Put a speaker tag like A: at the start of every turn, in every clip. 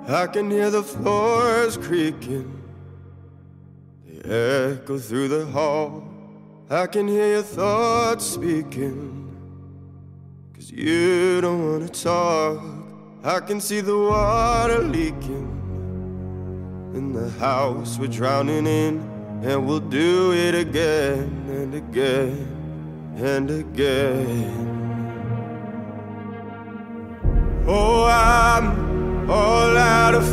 A: I can hear the floors creaking, they echo through the hall. I can hear your thoughts speaking, 'cause you don't wanna talk. I can see the water leaking in the house we're drowning in, and we'll do it again and again and again. Oh, I'm all out of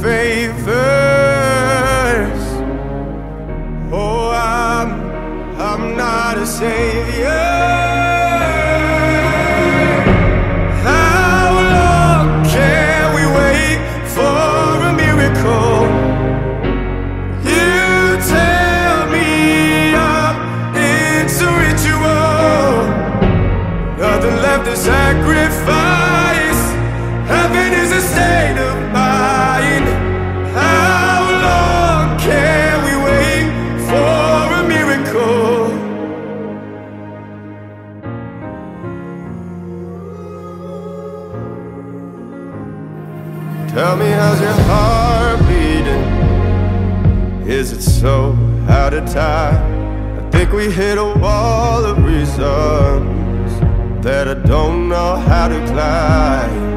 A: favors. Oh, I'm not a savior. How long can we wait for a miracle? You tell me I'm into ritual, nothing left to sacrifice. Heaven is a state of mind. How long can we wait for a miracle? Tell me, how's your heart beating? Is it so out of time? I think we hit a wall of reasons that I don't know how to climb.